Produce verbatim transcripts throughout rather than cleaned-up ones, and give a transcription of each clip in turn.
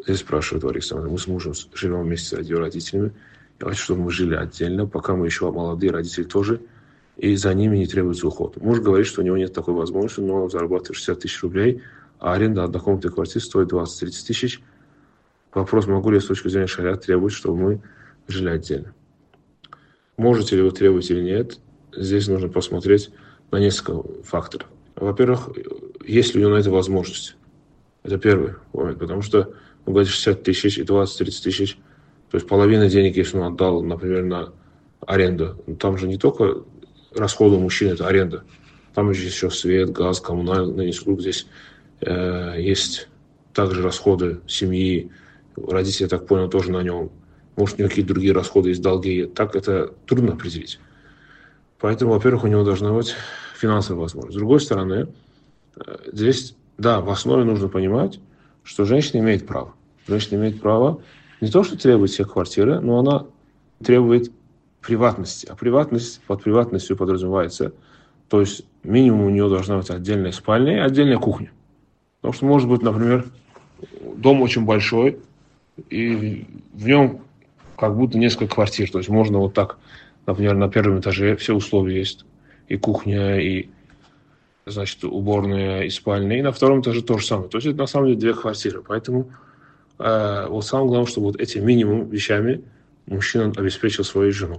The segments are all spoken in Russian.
здесь спрашивает Варик, мы с мужем живем вместе с ее родителями. Я хочу, чтобы мы жили отдельно, пока мы еще молодые, родители тоже, и за ними не требуется уход. Муж говорит, что у него нет такой возможности, но он зарабатывает шестьдесят тысяч рублей, а аренда однокомнатной квартиры стоит двадцать-тридцать тысяч. Вопрос, могу ли я с точки зрения шариата требовать, чтобы мы жили отдельно. Можете ли вы требовать или нет, здесь нужно посмотреть на несколько факторов. Во-первых, есть ли у него на это возможность. Это первый момент, потому что вы говорите шестьдесят тысяч и двадцать-тридцать тысяч, то есть половина денег, если он отдал, например, на аренду, там же не только расходы у мужчины, это аренда, там же еще свет, газ, коммунальные услуги, здесь э, есть также расходы семьи, родители, я так понял, тоже на нем, может, у него какие-то другие расходы, есть долги, так это трудно определить. Поэтому, во-первых, у него должна быть финансовая возможность. С другой стороны, здесь, да, в основе нужно понимать, что женщина имеет право. Женщина имеет право не то, что требует себе квартиры, но она требует приватности. А приватность, под приватностью подразумевается, то есть минимум у нее должна быть отдельная спальня и отдельная кухня. Потому что, может быть, например, дом очень большой, и в нем как будто несколько квартир. То есть можно вот так, например, на первом этаже все условия есть. И кухня, и, значит, уборная, и спальня. И на втором этаже то же самое. То есть это на самом деле две квартиры. Поэтому э, вот самое главное, чтобы вот этим минимум вещами мужчина обеспечил свою жену.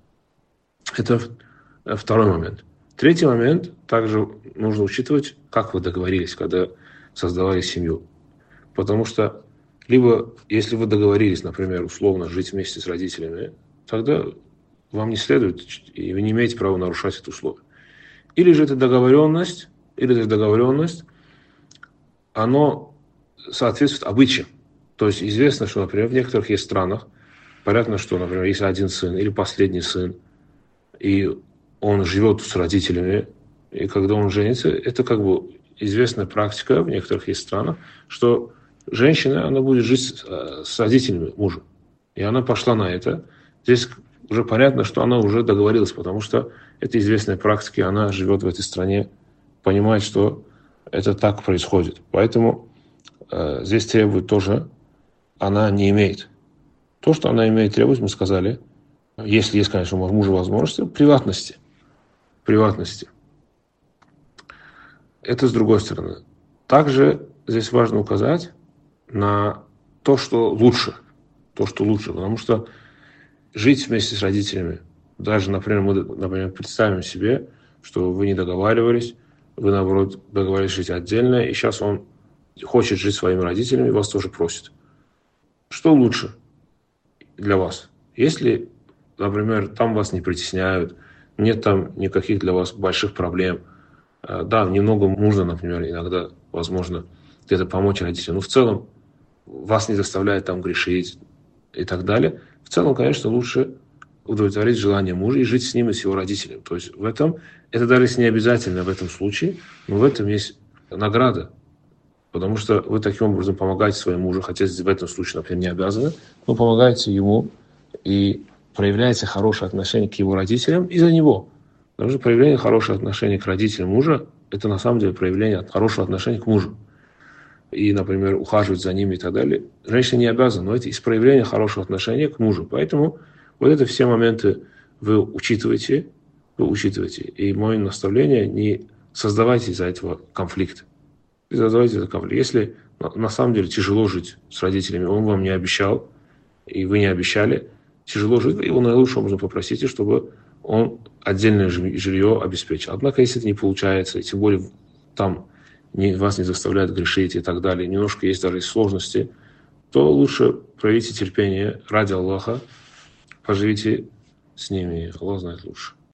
Это второй момент. Третий момент. Также нужно учитывать, как вы договорились, когда создавали семью. Потому что либо, если вы договорились, например, условно жить вместе с родителями, тогда вам не следует, и вы не имеете права нарушать это условие. Или же это договоренность, или же договоренность, оно соответствует обычаям. То есть известно, что, например, в некоторых есть странах, понятно, что, например, если один сын или последний сын, и он живет с родителями, и когда он женится, это как бы известная практика в некоторых есть странах, что женщина, она будет жить с, с родителями мужа. И она пошла на это. Здесь уже понятно, что она уже договорилась, потому что это известная практика, и она живет в этой стране, понимает, что это так происходит. Поэтому э, здесь требует тоже, она не имеет. То, что она имеет требовать, мы сказали, если есть, конечно, у мужа возможности, приватности. Приватности. Это с другой стороны. Также здесь важно указать на то, что лучше. То, что лучше. Потому что жить вместе с родителями, даже, например, мы например, представим себе, что вы не договаривались, вы, наоборот, договорились жить отдельно, и сейчас он хочет жить своими родителями и вас тоже просит. Что лучше для вас? Если, например, там вас не притесняют, нет там никаких для вас больших проблем, да, немного нужно, например, иногда, возможно, где-то помочь родителям, но в целом вас не заставляет там грешить и так далее. В целом, конечно, лучше удовлетворить желание мужа и жить с ним и с его родителями. То есть в этом, это даже не обязательно в этом случае, но в этом есть награда. Потому что вы таким образом помогаете своему мужу, хотя в этом случае, например, не обязаны, но помогаете ему и проявляете хорошее отношение к его родителям из-за него. Потому что проявление хорошего отношения к родителям мужа – это на самом деле проявление хорошего отношения к мужу. И, например, ухаживать за ними и так далее. Женщина не обязана, но это из проявления хорошего отношения к мужу. Поэтому вот это все моменты вы учитываете, вы учитываете. И мое наставление – не создавайте из-за этого конфликт. Не создавайте этот конфликт. Если на самом деле тяжело жить с родителями, он вам не обещал, и вы не обещали, тяжело жить, его наилучшим образом попросите, чтобы он отдельное жилье обеспечил. Однако, если это не получается, и тем более там не, вас не заставляют грешить и так далее, немножко есть даже сложности, то лучше проявите терпение ради Аллаха, поживите с ними, Аллах знает лучше.